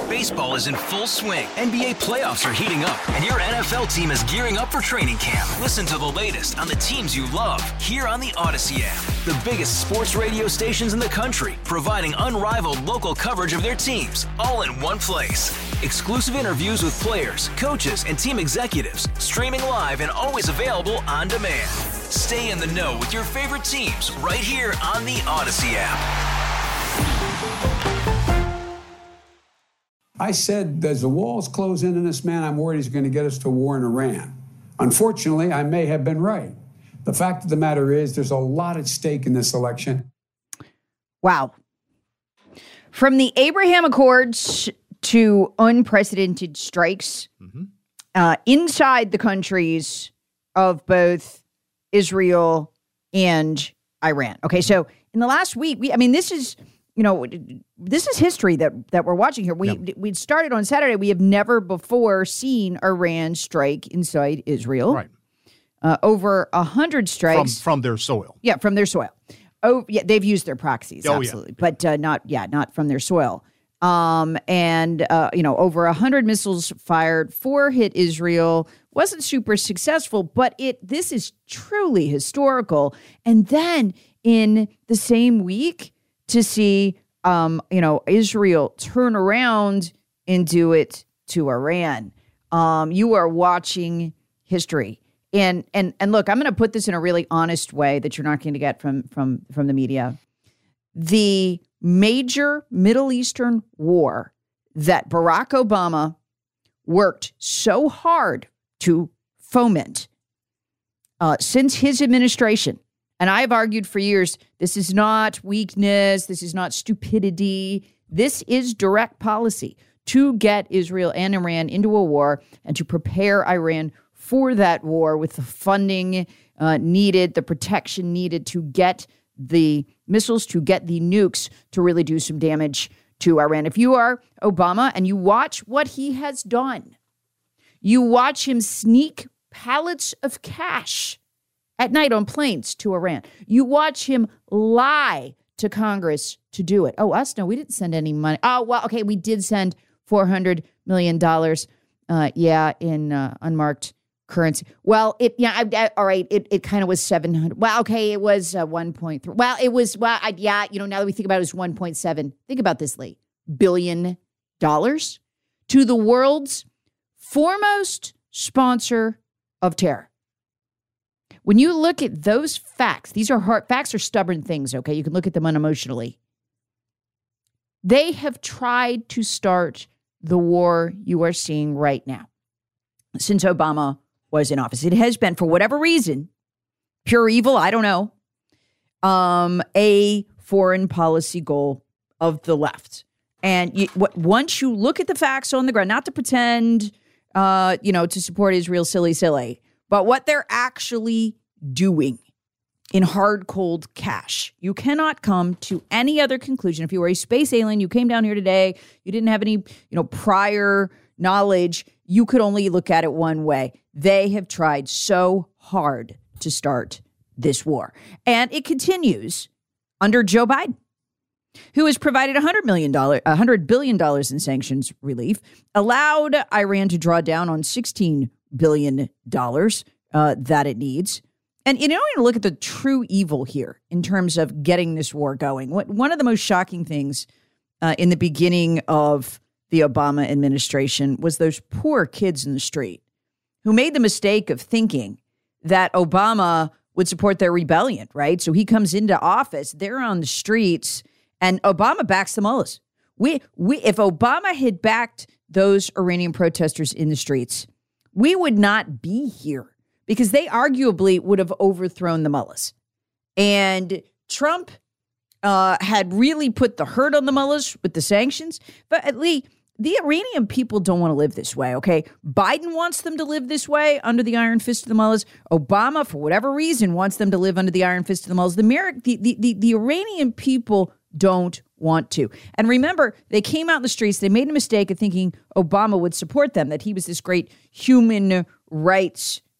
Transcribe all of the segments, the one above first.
Baseball is in full swing. NBA playoffs are heating up, and your NFL team is gearing up for training camp. Listen to the latest on the teams you love here on the Odyssey app. The biggest sports radio stations in the country, providing unrivaled local coverage of their teams, all in one place. Exclusive interviews with players, coaches, and team executives, streaming live and always available on demand. Stay in the know with your favorite teams right here on the Odyssey app. I said, as the walls close in on this man, I'm worried he's going to get us to war in Iran. Unfortunately, I may have been right. The fact of the matter is there's a lot at stake in this election. Wow. From the Abraham Accords to unprecedented strikes inside the countries of both Israel and Iran. Okay, so in the last week, this is history that we're watching here. We started on Saturday. We have never before seen Iran strike inside Israel. Right. Over 100 strikes from their soil. Yeah, from their soil. Oh, yeah, they've used their proxies, absolutely, yeah. but not from their soil. Over 100 missiles fired. 4 hit Israel. Wasn't super successful, but this is truly historical. And then in the same week, to see, Israel turn around and do it to Iran. You are watching history. And look, I'm going to put this in a really honest way that you're not going to get from the media. The major Middle Eastern war that Barack Obama worked so hard to foment since his administration. And I've argued for years, this is not weakness. This is not stupidity. This is direct policy to get Israel and Iran into a war and to prepare Iran for that war with the funding needed, the protection needed to get the missiles, to get the nukes to really do some damage to Iran. If you are Obama and you watch what he has done, you watch him sneak pallets of cash at night on planes to Iran. You watch him lie to Congress to do it. Oh, us? No, we didn't send any money. Oh, well, okay, we did send $400 million, in unmarked currency. Well, all right, it kind of was 700. Well, okay, it was 1.3. Well, it was, now that we think about it, it was 1.7. Think about this, Lee. $billion to the world's foremost sponsor of terror. When you look at those facts, facts are stubborn things, okay? You can look at them unemotionally. They have tried to start the war you are seeing right now since Obama was in office. It has been, for whatever reason, pure evil, I don't know, a foreign policy goal of the left. And once you look at the facts on the ground, not to pretend, to support Israel, silly, but what they're actually doing in hard, cold cash. You cannot come to any other conclusion. If you were a space alien, you came down here today, you didn't have any, prior knowledge, you could only look at it one way. They have tried so hard to start this war. And it continues under Joe Biden, who has provided $100 billion in sanctions relief, allowed Iran to draw down on $16 billion that it needs. And you don't even look at the true evil here in terms of getting this war going. One of the most shocking things in the beginning of the Obama administration was those poor kids in the street who made the mistake of thinking that Obama would support their rebellion, right? So he comes into office, they're on the streets, and Obama backs the mullahs. If Obama had backed those Iranian protesters in the streets, we would not be here because they arguably would have overthrown the mullahs. And Trump had really put the hurt on the mullahs with the sanctions. But Lee, the Iranian people don't want to live this way, okay? Biden wants them to live this way under the iron fist of the mullahs. Obama, for whatever reason, wants them to live under the iron fist of the mullahs. The Iranian people don't want to. And remember, they came out in the streets. They made a mistake of thinking Obama would support them, that he was this great human rights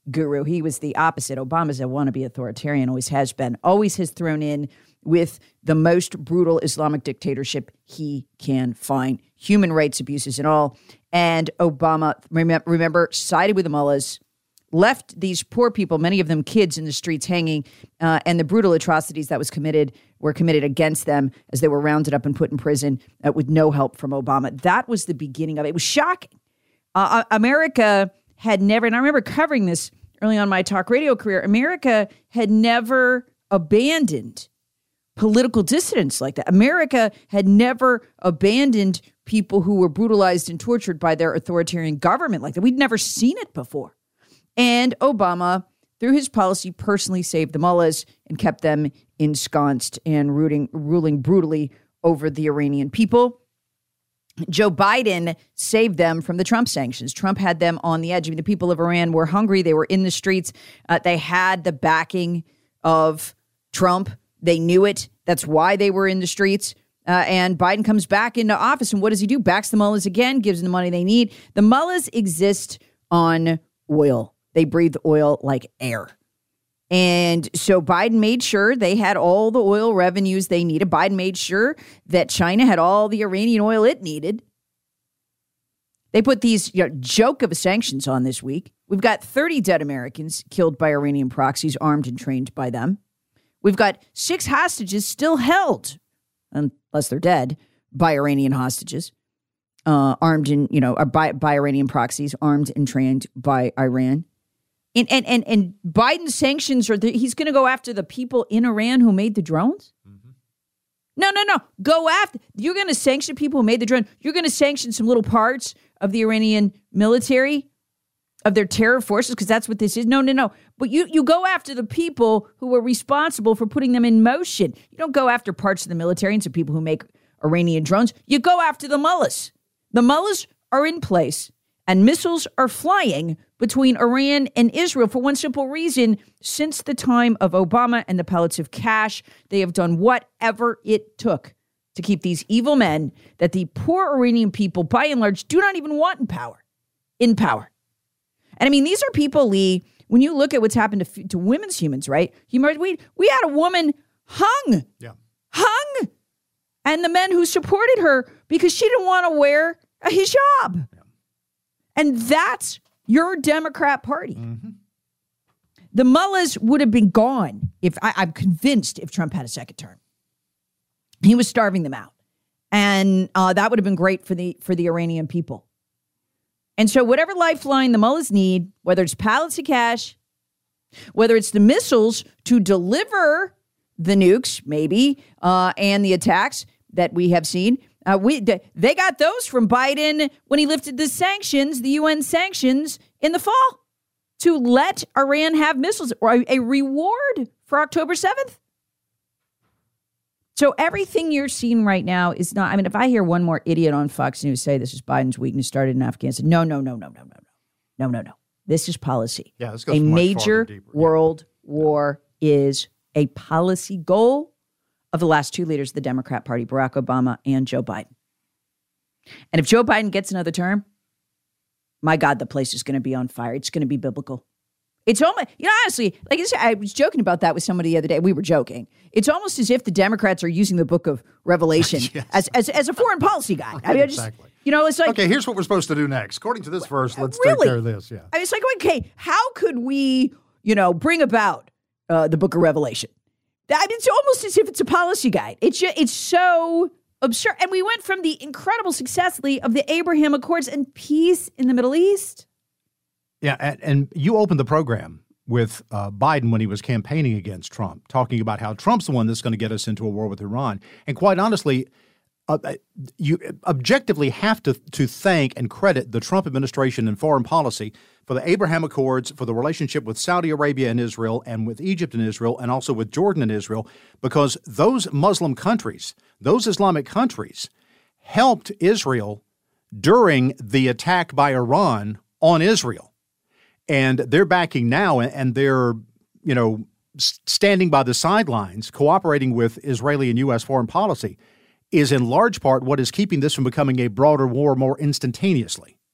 guru. He was the opposite. Obama's a wannabe authoritarian, always has been, always has thrown in with the most brutal Islamic dictatorship he can find, human rights abuses and all. And Obama, remember, sided with the mullahs, left these poor people, many of them kids, in the streets hanging, and the brutal atrocities that were committed against them as they were rounded up and put in prison with no help from Obama. That was the beginning of it. It was shocking. America had never, and I remember covering this early on in my talk radio career, America had never abandoned political dissidents like that. America had never abandoned people who were brutalized and tortured by their authoritarian government like that. We'd never seen it before. And Obama, through his policy, personally saved the mullahs and kept them ensconced and ruling brutally over the Iranian people. Joe Biden saved them from the Trump sanctions. Trump had them on the edge. I mean, the people of Iran were hungry. They were in the streets. They had the backing of Trump. They knew it. That's why they were in the streets. And Biden comes back into office. And what does he do? Backs the mullahs again, gives them the money they need. The mullahs exist on oil. They breathe oil like air. And so Biden made sure they had all the oil revenues they needed. Biden made sure that China had all the Iranian oil it needed. They put these joke of sanctions on this week. We've got 30 dead Americans killed by Iranian proxies, armed and trained by them. We've got 6 hostages still held, unless they're dead, by Iranian hostages, armed and, by Iranian proxies, armed and trained by Iran. And Biden's sanctions he's going to go after the people in Iran who made the drones? Mm-hmm. No. Go after, you're going to sanction people who made the drone. You're going to sanction some little parts of the Iranian military, of their terror forces, because that's what this is. No. But you go after the people who were responsible for putting them in motion. You don't go after parts of the military and some people who make Iranian drones. You go after the mullahs. The mullahs are in place, and missiles are flying between Iran and Israel for one simple reason. Since the time of Obama and the pellets of cash, they have done whatever it took to keep these evil men that the poor Iranian people, by and large, do not even want in power. And I mean, these are people, Lee, when you look at what's happened to women's humans, right? We had a woman hung. And the men who supported her because she didn't want to wear a hijab. Yeah. And that's your Democrat Party. Mm-hmm. The mullahs would have been gone I'm convinced if Trump had a second term. He was starving them out. And that would have been great for the Iranian people. And so whatever lifeline the mullahs need, whether it's pallets of cash, whether it's the missiles to deliver the nukes, maybe, and the attacks that we have seen, they got those from Biden when he lifted the sanctions, the UN sanctions, in the fall to let Iran have missiles, or a reward for October 7th. So everything you're seeing right now is not, I mean, if I hear one more idiot on Fox News say this is Biden's weakness started in Afghanistan, no. This is policy. Yeah, this goes a major deeper. World war is a policy goal of the last 2 leaders of the Democrat Party, Barack Obama and Joe Biden. And if Joe Biden gets another term, my God, the place is going to be on fire. It's going to be biblical. It's almost, honestly, like I was joking about that with somebody the other day. We were joking. It's almost as if the Democrats are using the book of Revelation yes. as a foreign policy guide. I mean, exactly. It's like, okay, here's what we're supposed to do next. According to this verse, let's take care of this. Yeah. I mean, it's like, okay, how could we, bring about the book of Revelation? I mean, it's almost as if it's a policy guide. It's so absurd. And we went from the incredible success, Lee, of the Abraham Accords and peace in the Middle East. Yeah, and you opened the program with Biden when he was campaigning against Trump, talking about how Trump's the one that's going to get us into a war with Iran. And quite honestly, you objectively have to thank and credit the Trump administration and foreign policy for the Abraham Accords, for the relationship with Saudi Arabia and Israel, and with Egypt and Israel, and also with Jordan and Israel, because those Muslim countries, those Islamic countries, helped Israel during the attack by Iran on Israel. And they're backing now, and they're, standing by the sidelines, cooperating with Israeli and U.S. foreign policy, is in large part what is keeping this from becoming a broader war more instantaneously.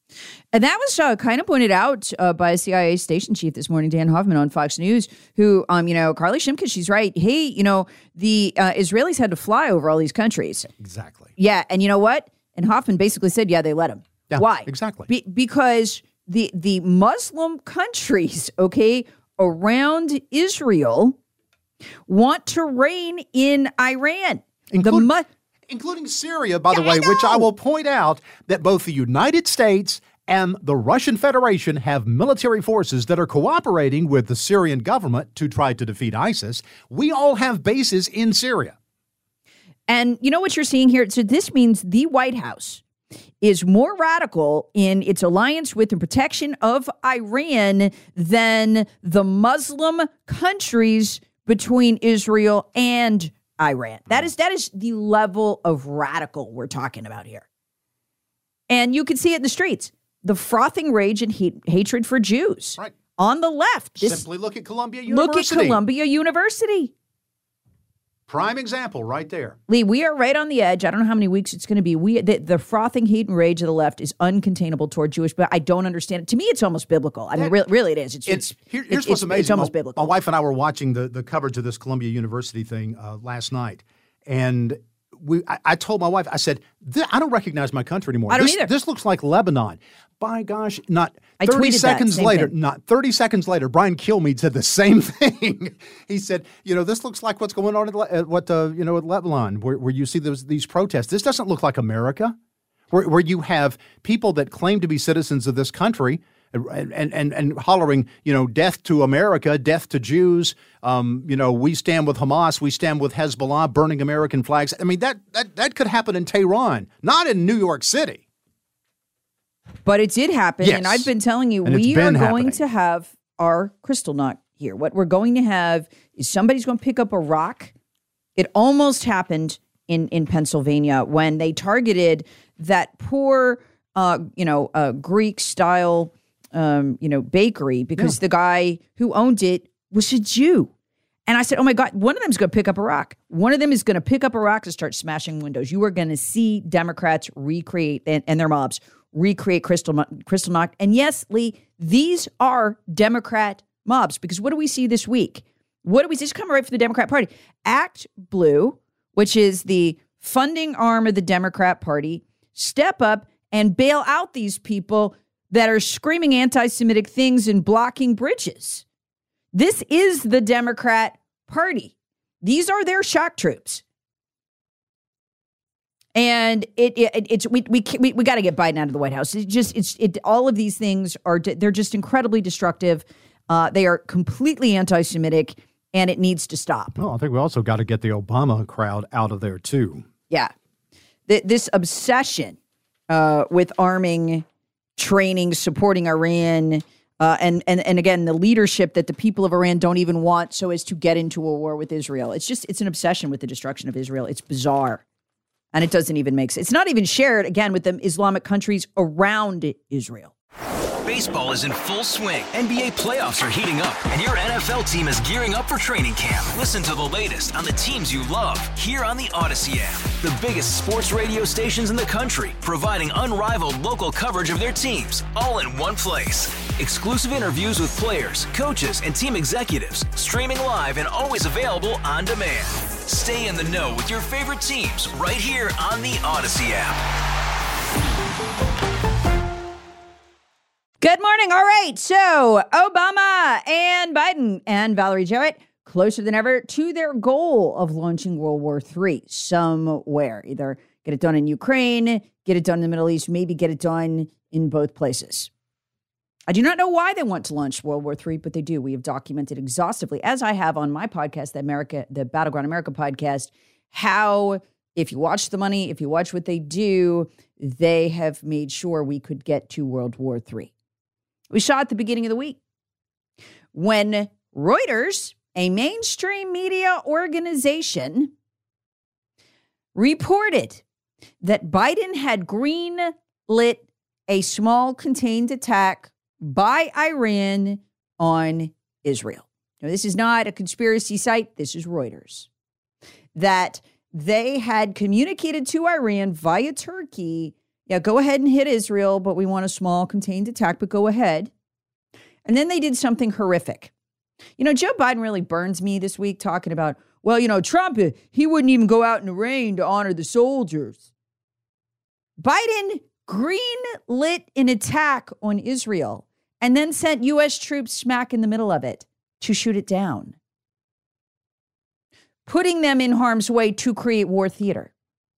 And that was kind of pointed out by a CIA station chief this morning, Dan Hoffman on Fox News, who, Carly Shimkus, she's right. Hey, the Israelis had to fly over all these countries. Exactly. Yeah. And you know what? And Hoffman basically said, yeah, they let them. Yeah, why? Exactly. Because the Muslim countries, around Israel want to reign in Iran. Including Syria, by the way, which I will point out that both the United States and the Russian Federation have military forces that are cooperating with the Syrian government to try to defeat ISIS. We all have bases in Syria. And you know what you're seeing here? So this means the White House is more radical in its alliance with and protection of Iran than the Muslim countries between Israel and Iran. That is the level of radical we're talking about here. And you can see it in the streets. The frothing rage and hatred for Jews. Right. On the left. Simply look at Columbia University. Prime example right there. Lee, we are right on the edge. I don't know how many weeks it's going to be. The frothing hate and rage of the left is uncontainable toward Jewish, but I don't understand it. To me, it's almost biblical. I mean, really it is. Here's what's amazing. It's almost biblical. My wife and I were watching the coverage of this Columbia University thing last night, and I told my wife, I said, I don't recognize my country anymore. I don't either. This looks like Lebanon. By gosh, not I 30 seconds that, later, thing. not 30 seconds later, Brian Kilmeade said the same thing. He said, this looks like what's going on at Lebanon, where you see these protests. This doesn't look like America, where you have people that claim to be citizens of this country and hollering, death to America, death to Jews. We stand with Hamas, we stand with Hezbollah, burning American flags. I mean, that could happen in Tehran, not in New York City. But it did happen, yes. And I've been telling you, we are going to have our Kristallnacht here. What we're going to have is somebody's going to pick up a rock. It almost happened in Pennsylvania when they targeted that poor, Greek-style, bakery because the guy who owned it was a Jew. And I said, oh, my God, one of them is going to pick up a rock. One of them is going to pick up a rock and start smashing windows. You are going to see Democrats recreate, and their mobs, recreate Kristallnacht. And yes, Lee, these are Democrat mobs because what do we see this week? What do we see? Just come right from the Democrat Party. Act Blue, which is the funding arm of the Democrat Party, step up and bail out these people that are screaming anti-Semitic things and blocking bridges. This is the Democrat Party. These are their shock troops. And we got to get Biden out of the White House. All of these things they're just incredibly destructive. They are completely anti-Semitic, and it needs to stop. Well, I think we also got to get the Obama crowd out of there too. Yeah, this obsession with arming, training, supporting Iran, and again the leadership that the people of Iran don't even want, so as to get into a war with Israel. It's an obsession with the destruction of Israel. It's bizarre. And it doesn't even make sense. It's not even shared, again, with the Islamic countries around Israel. Baseball is in full swing. NBA playoffs are heating up, and your NFL team is gearing up for training camp. Listen to the latest on the teams you love here on the Odyssey app. The biggest sports radio stations in the country, providing unrivaled local coverage of their teams, all in one place. Exclusive interviews with players, coaches, and team executives, streaming live and always available on demand. Stay in the know with your favorite teams right here on the Odyssey app. Good morning. All right. So Obama and Biden and Valerie Jarrett closer than ever to their goal of launching World War III somewhere. Either get it done in Ukraine, get it done in the Middle East, maybe get it done in both places. I do not know why they want to launch World War III, but they do. We have documented exhaustively, as I have on my podcast, the Battleground America podcast, how if you watch the money, if you watch what they do, they have made sure we could get to World War III. We saw at the beginning of the week when Reuters, a mainstream media organization, reported that Biden had green-lit a small contained attack by Iran on Israel. Now, this is not a conspiracy site. This is Reuters. That they had communicated to Iran via Turkey Yeah, go ahead and hit Israel, but we want a small contained attack, but go ahead. And then they did something horrific. You know, Joe Biden really burns me this week talking about, well, you know, Trump, he wouldn't even go out in the rain to honor the soldiers. Biden green-lit an attack on Israel and then sent U.S. troops smack in the middle of it to shoot it down, putting them in harm's way to create war theater.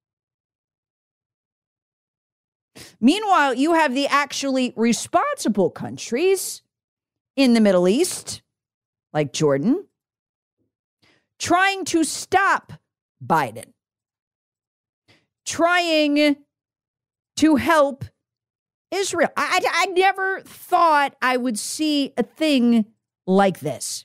Meanwhile, you have the actually responsible countries in the Middle East, like Jordan, trying to stop Biden, trying to help Israel. I never thought I would see a thing like this.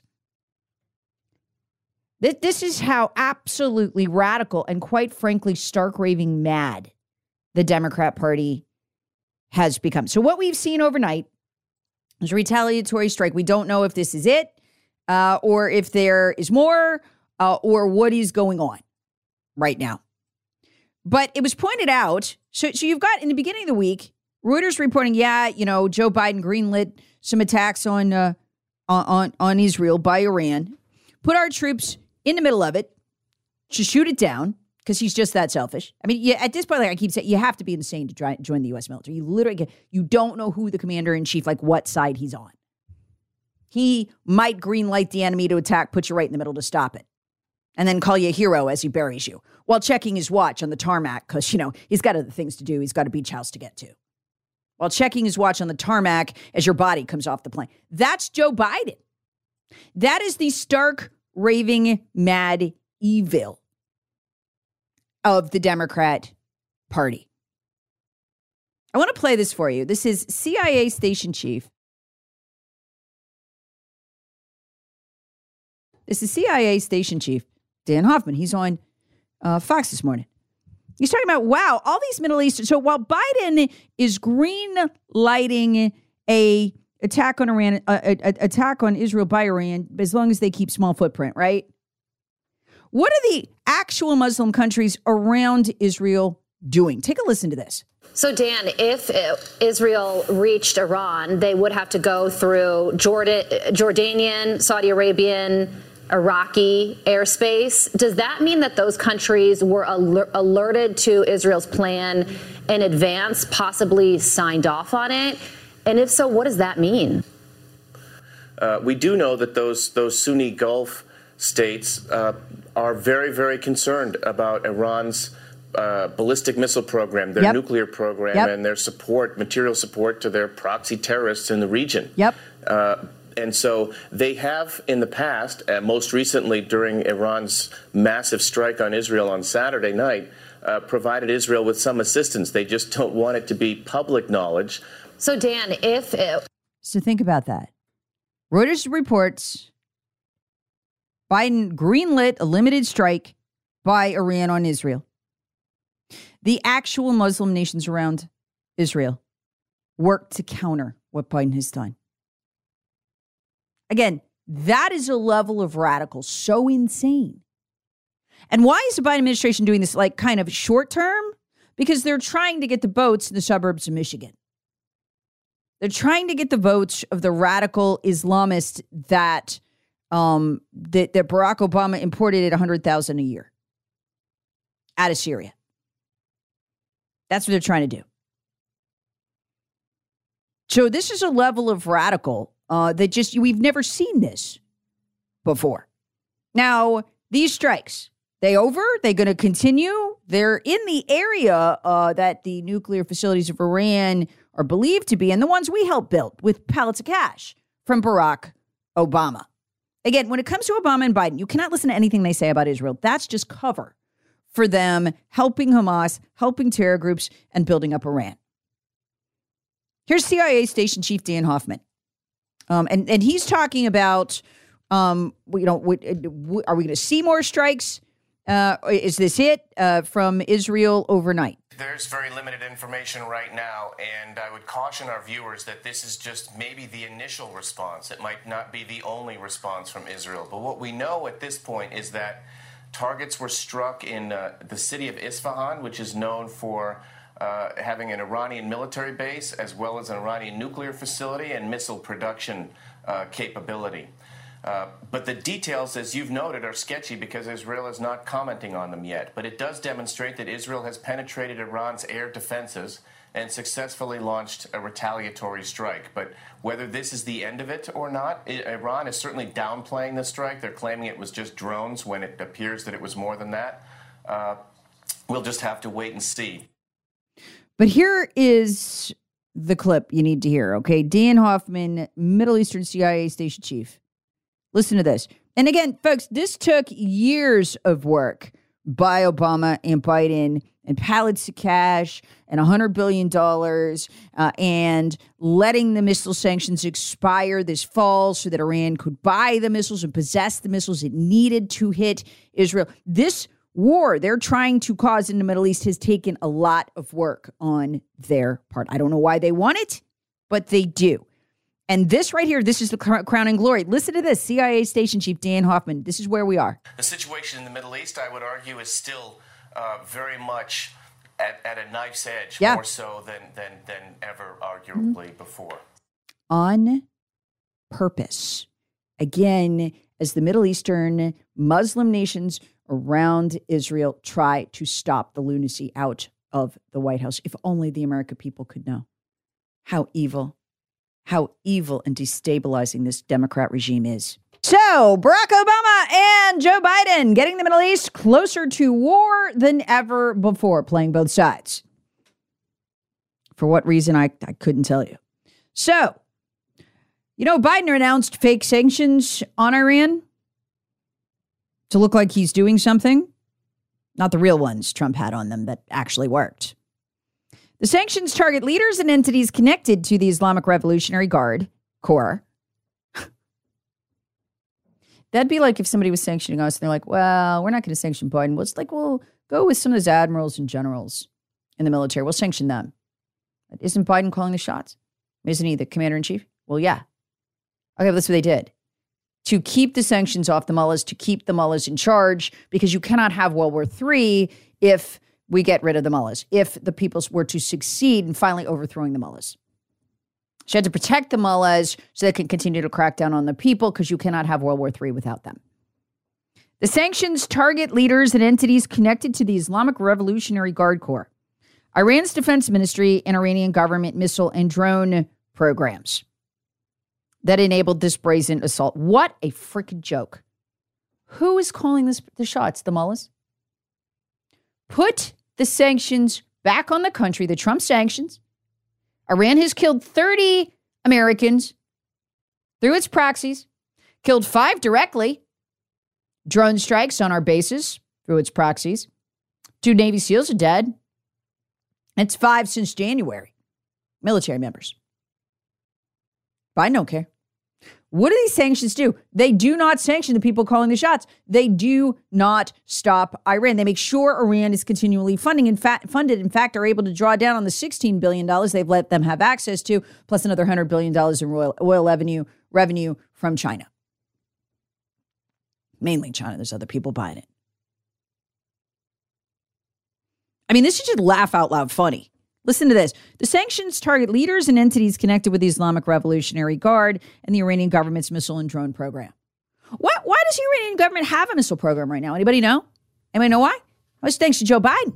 This is how absolutely radical and quite frankly stark raving mad the Democrat Party has become. So what we've seen overnight is a retaliatory strike. We don't know if this is it or if there is more or what is going on right now. But it was pointed out, so you've got in the beginning of the week, Reuters reporting, you know, Joe Biden greenlit some attacks on Israel by Iran, put our troops in the middle of it to shoot it down because he's just that selfish. I mean, at this point, like I keep saying, you have to be insane to join the U.S. military. You literally you don't know who the commander-in-chief, like what side he's on. He might greenlight the enemy to attack, put you right in the middle to stop it, and then call you a hero as he buries you while checking his watch on the tarmac because, you know, he's got other things to do. He's got a beach house to get to. While checking his watch on the tarmac as your body comes off the plane. That's Joe Biden. That is the stark, raving, mad evil of the Democrat Party. I want to play this for you. This is CIA station chief. This is CIA station chief Dan Hoffman. He's on Fox this morning. He's talking about, wow, all these Middle Eastern. So while Biden is green lighting a attack on Iran, attack on Israel by Iran, as long as they keep small footprint, right? What are the actual Muslim countries around Israel doing? Take a listen to this. So, Dan, if Israel reached Iran, they would have to go through Jordanian, Saudi Arabian, Iraqi airspace. Does that mean that those countries were alerted to Israel's plan in advance, possibly signed off on it? And if so, what does that mean? We do know that those Sunni Gulf states are very, very concerned about Iran's ballistic missile program, their nuclear program, and their material support to their proxy terrorists in the region. And so they have in the past, most recently during Iran's massive strike on Israel on Saturday night, provided Israel with some assistance. They just don't want it to be public knowledge. So, Dan, So think about that. Reuters reports Biden greenlit a limited strike by Iran on Israel. The actual Muslim nations around Israel work to counter what Biden has done. Again, that is a level of radical so insane. And why is the Biden administration doing this like kind of short term? Because they're trying to get the votes in the suburbs of Michigan. They're trying to get the votes of the radical Islamists that Barack Obama imported at 100,000 a year out of Syria. That's what they're trying to do. So this is a level of radical that we've never seen this before. Now, these strikes, they over? They going to continue? They're in the area that the nuclear facilities of Iran are believed to be, and the ones we helped build with pallets of cash from Barack Obama. Again, when it comes to Obama and Biden, you cannot listen to anything they say about Israel. That's just cover for them helping Hamas, helping terror groups, and building up Iran. Here's CIA Station Chief Dan Hoffman. And he's talking about, are we going to see more strikes? Is this it from Israel overnight? There's very limited information right now, and I would caution our viewers that this is just maybe the initial response. It might not be the only response from Israel. But what we know at this point is that targets were struck in the city of Isfahan, which is known for having an Iranian military base as well as an Iranian nuclear facility and missile production capability. But the details, as you've noted, are sketchy because Israel is not commenting on them yet. But it does demonstrate that Israel has penetrated Iran's air defenses and successfully launched a retaliatory strike. But whether this is the end of it or not, Iran is certainly downplaying the strike. They're claiming it was just drones when it appears that it was more than that. We'll just have to wait and see. But here is the clip you need to hear, okay? Dan Hoffman, Middle Eastern CIA station chief. Listen to this. And again, folks, this took years of work by Obama and Biden and pallets of cash and $100 billion and letting the missile sanctions expire this fall so that Iran could buy the missiles and possess the missiles it needed to hit Israel. This war they're trying to cause in the Middle East has taken a lot of work on their part. I don't know why they want it, but they do. And this right here, this is the crowning glory. Listen to this, CIA station chief Dan Hoffman. This is where we are. The situation in the Middle East, I would argue, is still very much at a knife's edge, more so than ever arguably before. On purpose. Again, as the Middle Eastern Muslim nations around Israel try to stop the lunacy out of the White House. If only the American people could know how evil and destabilizing this Democrat regime is. So, Barack Obama and Joe Biden getting the Middle East closer to war than ever before, playing both sides. For what reason, I couldn't tell you. So, Biden announced fake sanctions on Iran to look like he's doing something. Not the real ones Trump had on them that actually worked. The sanctions target leaders and entities connected to the Islamic Revolutionary Guard Corps. That'd be like if somebody was sanctioning us and they're like, well, we're not going to sanction Biden. Well, it's like, we'll go with some of those admirals and generals in the military. We'll sanction them. Isn't Biden calling the shots? Isn't he the commander-in-chief? Well, yeah. Okay, but that's what they did. To keep the sanctions off the mullahs, to keep the mullahs in charge, because you cannot have World War III if we get rid of the mullahs, if the peoples were to succeed in finally overthrowing the mullahs. So you had to protect the mullahs so they can continue to crack down on the people, because you cannot have World War III without them. The sanctions target leaders and entities connected to the Islamic Revolutionary Guard Corps, Iran's defense ministry, and Iranian government missile and drone programs that enabled this brazen assault. What a freaking joke. Who is calling the shots? The mullahs? Put the sanctions back on the country, the Trump sanctions. Iran has killed 30 Americans through its proxies, killed 5 directly, drone strikes on our bases through its proxies. 2 Navy SEALs are dead. It's 5 since January. Military members. Biden don't care. What do these sanctions do? They do not sanction the people calling the shots. They do not stop Iran. They make sure Iran is continually funded. In fact, are able to draw down on the $16 billion they've let them have access to, plus another $100 billion in oil revenue from China. Mainly China. There's other people buying it. I mean, this is just laugh out loud funny. Listen to this. The sanctions target leaders and entities connected with the Islamic Revolutionary Guard and the Iranian government's missile and drone program. Why does the Iranian government have a missile program right now? Anybody know? Anybody know why? Well, it's thanks to Joe Biden.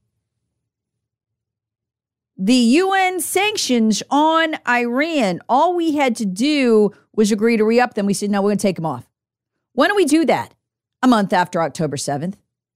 The UN sanctions on Iran, all we had to do was agree to re-up them. We said, no, we're going to take them off. When do we do that? A month after October 7th.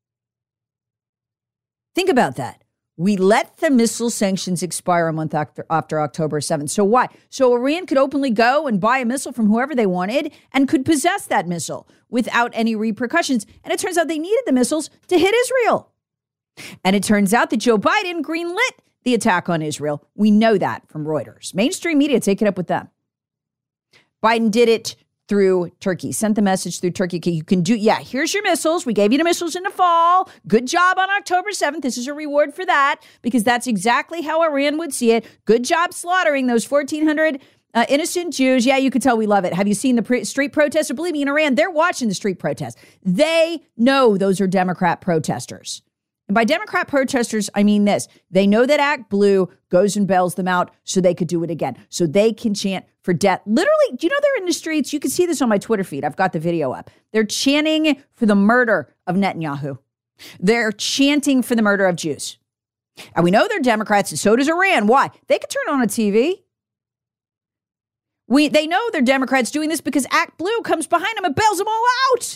Think about that. We let the missile sanctions expire a month after October 7th. So why? So Iran could openly go and buy a missile from whoever they wanted and could possess that missile without any repercussions. And it turns out they needed the missiles to hit Israel. And it turns out that Joe Biden greenlit the attack on Israel. We know that from Reuters. Mainstream media, take it up with them. Biden did it through Turkey, sent the message through Turkey. Okay, you can do, here's your missiles. We gave you the missiles in the fall. Good job on October 7th. This is a reward for that, because that's exactly how Iran would see it. Good job slaughtering those 1,400 innocent Jews. Yeah, you could tell we love it. Have you seen the street protests? Or believe me, in Iran, they're watching the street protests. They know those are Democrat protesters. And And by Democrat protesters, I mean this. They know that Act Blue goes and bails them out so they could do it again, so they can chant for death. Literally, do you know they're in the streets? You can see this on my Twitter feed. I've got the video up. They're chanting for the murder of Netanyahu. They're chanting for the murder of Jews. And we know they're Democrats, and so does Iran. Why? They could turn on a TV. They know they're Democrats doing this because Act Blue comes behind them and bails them all out.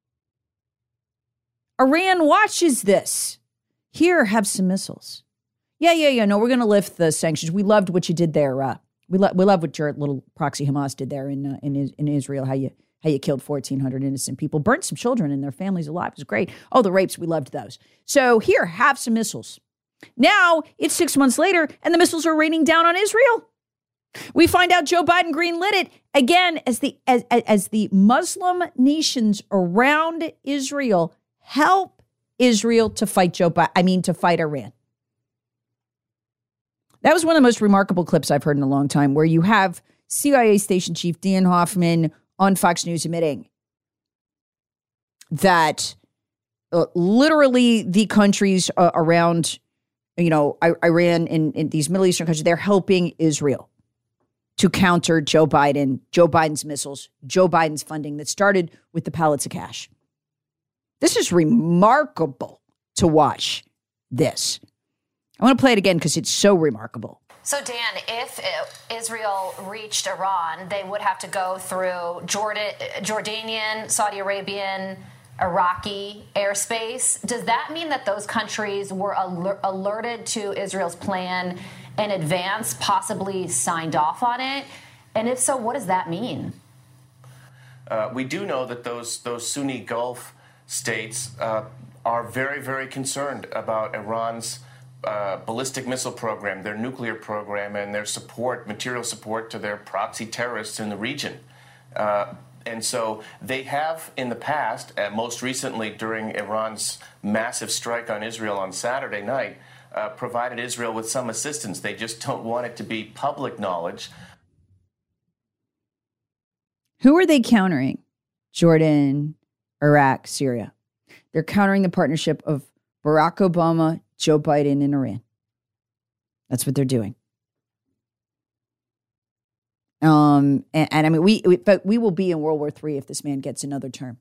Iran watches this. Here, have some missiles. Yeah. No, we're going to lift the sanctions. We loved what you did there. We love what your little proxy Hamas did there in Israel. How you killed 1,400 innocent people, burnt some children and their families alive. It was great. Oh, the rapes, we loved those. So here, have some missiles. Now it's 6 months later, and the missiles are raining down on Israel. We find out Joe Biden greenlit it again as the Muslim nations around Israel help Israel to fight to fight Iran. That was one of the most remarkable clips I've heard in a long time, where you have CIA station chief Dan Hoffman on Fox News admitting that literally the countries around, Iran and these Middle Eastern countries, they're helping Israel to counter Joe Biden's missiles, Joe Biden's funding that started with the pallets of cash. This is remarkable to watch this. I want to play it again because it's so remarkable. So, Dan, if Israel reached Iran, they would have to go through Jordanian, Saudi Arabian, Iraqi airspace. Does that mean that those countries were alerted to Israel's plan in advance, possibly signed off on it? And if so, what does that mean? We do know that those Sunni Gulf states are very, very concerned about Iran's ballistic missile program, their nuclear program, and their material support to their proxy terrorists in the region. And so they have in the past, most recently during Iran's massive strike on Israel on Saturday night, provided Israel with some assistance. They just don't want it to be public knowledge. Who are they countering? Jordan, Iraq, Syria. They're countering the partnership of Barack Obama, Joe Biden, and Iran. That's what they're doing. And I mean, we will be in World War III if this man gets another term.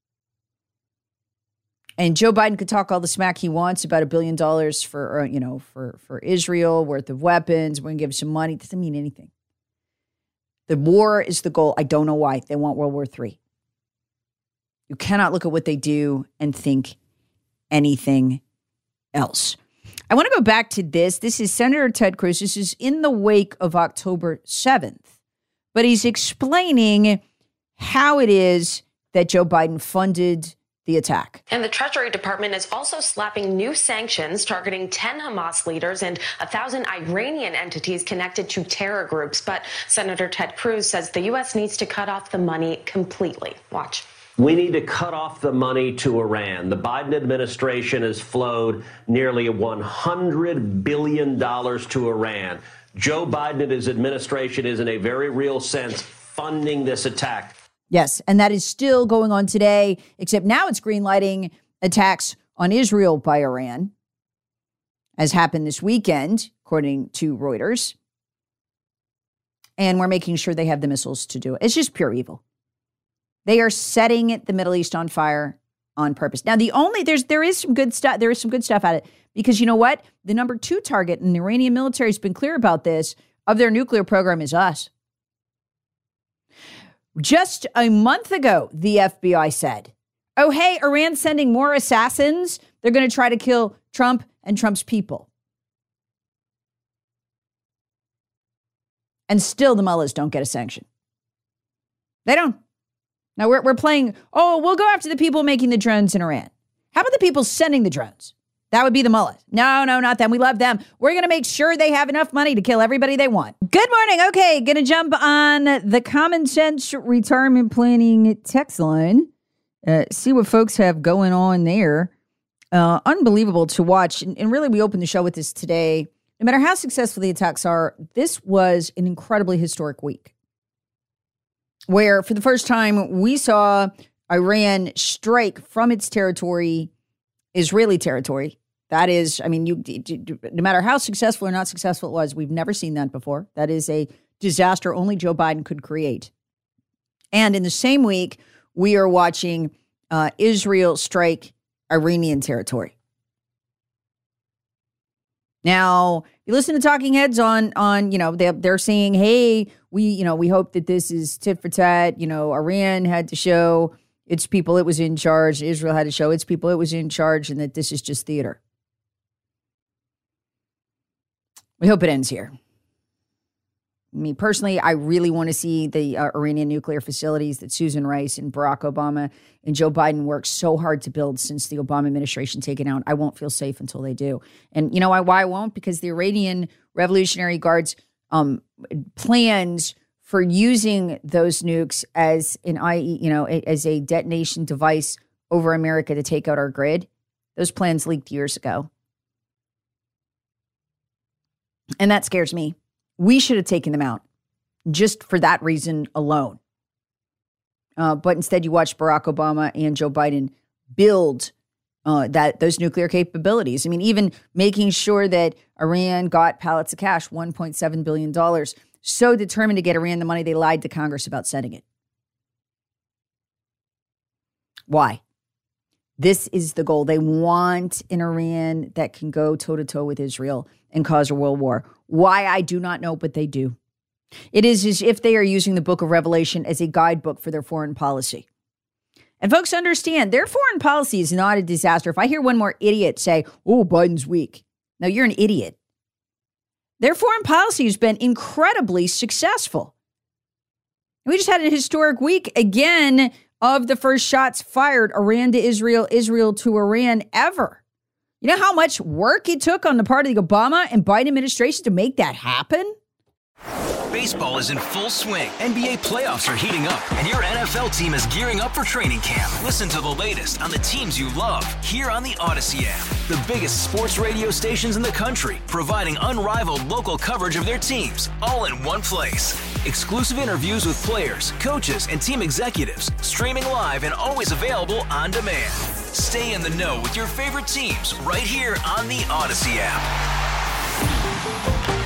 And Joe Biden could talk all the smack he wants about $1 billion for Israel worth of weapons. We're going to give some money. It doesn't mean anything. The war is the goal. I don't know why they want World War III. You cannot look at what they do and think anything else. I want to go back to this. This is Senator Ted Cruz. This is in the wake of October 7th. But he's explaining how it is that Joe Biden funded the attack. And the Treasury Department is also slapping new sanctions targeting 10 Hamas leaders and 1,000 Iranian entities connected to terror groups. But Senator Ted Cruz says the U.S. needs to cut off the money completely. Watch. We need to cut off the money to Iran. The Biden administration has flowed nearly $100 billion to Iran. Joe Biden and his administration is, in a very real sense, funding this attack. Yes, and that is still going on today, except now it's greenlighting attacks on Israel by Iran, as happened this weekend, according to Reuters. And we're making sure they have the missiles to do it. It's just pure evil. They are setting the Middle East on fire on purpose. Now, there is some good stuff. There is some good stuff at it because you know what? The number 2 target, and the Iranian military has been clear about this, of their nuclear program is us. Just a month ago, the FBI said, oh, hey, Iran's sending more assassins. They're going to try to kill Trump and Trump's people. And still the mullahs don't get a sanction. They don't. Now we're playing, we'll go after the people making the drones in Iran. How about the people sending the drones? That would be the mullahs. No, not them. We love them. We're going to make sure they have enough money to kill everybody they want. Good morning. Okay, going to jump on the Common Sense Retirement Planning text line. See what folks have going on there. Unbelievable to watch. And really, we opened the show with this today. No matter how successful the attacks are, this was an incredibly historic week, where for the first time we saw Iran strike from its territory, Israeli territory, That is, I mean, no matter how successful or not successful it was, we've never seen that before. That is a disaster only Joe Biden could create. And in the same week, we are watching Israel strike Iranian territory. Now, you listen to talking heads on they're saying, hey, we hope that this is tit for tat. Iran had to show its people it was in charge. Israel had to show its people it was in charge, and that this is just theater. We hope it ends here. Me personally, I really want to see the Iranian nuclear facilities that Susan Rice and Barack Obama and Joe Biden worked so hard to build since the Obama administration taken out. I won't feel safe until they do. And you know why I won't? Because the Iranian Revolutionary Guard's plans for using those nukes as as a detonation device over America to take out our grid, those plans leaked years ago. And that scares me. We should have taken them out just for that reason alone. But instead, you watch Barack Obama and Joe Biden build those nuclear capabilities. I mean, even making sure that Iran got pallets of cash, $1.7 billion, so determined to get Iran the money they lied to Congress about sending it. Why? This is the goal. They want an Iran that can go toe-to-toe with Israel and cause a world war. Why, I do not know, but they do. It is as if they are using the book of Revelation as a guidebook for their foreign policy. And folks understand, their foreign policy is not a disaster. If I hear one more idiot say, oh, Biden's weak. No, you're an idiot. Their foreign policy has been incredibly successful. We just had a historic week again of the first shots fired, Iran to Israel, Israel to Iran ever. You know how much work it took on the part of the Obama and Biden administration to make that happen? Baseball is in full swing. NBA playoffs are heating up, and your NFL team is gearing up for training camp. Listen to the latest on the teams you love here on the Odyssey app. The biggest sports radio stations in the country, providing unrivaled local coverage of their teams, all in one place. Exclusive interviews with players, coaches, and team executives, streaming live and always available on demand. Stay in the know with your favorite teams right here on the Odyssey app.